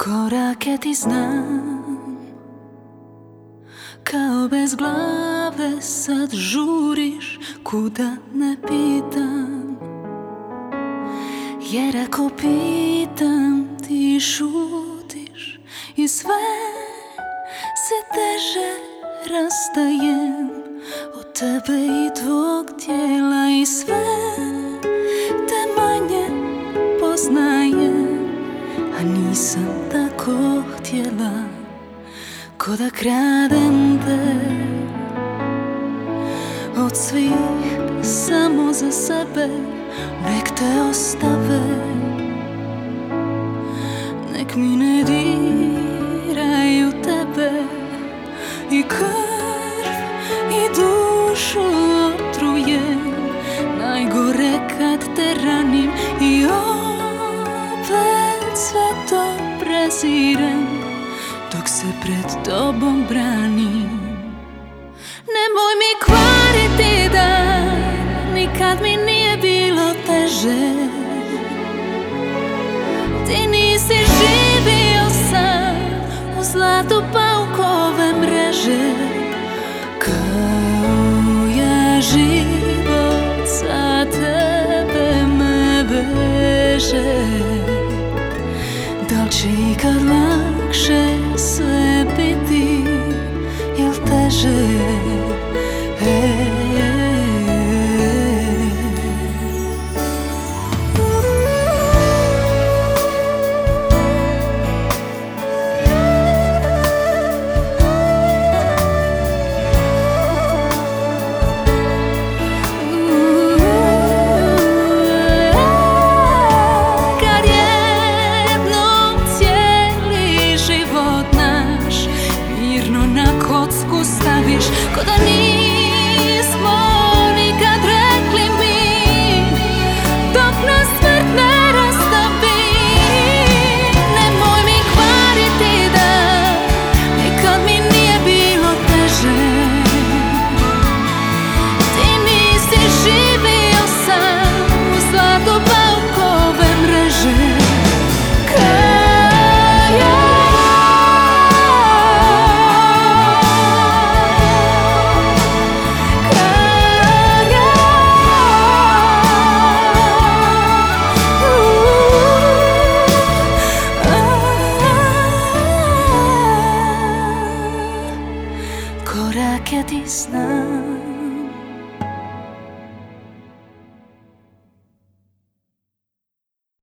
Korake ti znam, kao bez glave sad žuriš kuda ne pitam. Jer ako pitam ti šutiš i sve se teže rastajem od tebe i tvog tijela i sve te manje poznajem. A nisam tako htjela, ko da kradem te od svih samo za sebe. Nek te ostave, nek mi ne diraju tebe i krv i dušu otrujem. Najgore kad te ranim i opet sve to prezirem dok se pred tobom branim. Nemoj mi kvariti dan, nikad mi nije bilo teže. Ti nisi živio sam u zlatu paukove mreže. Kao ja život za tebe me veže. Da li će ikad lakše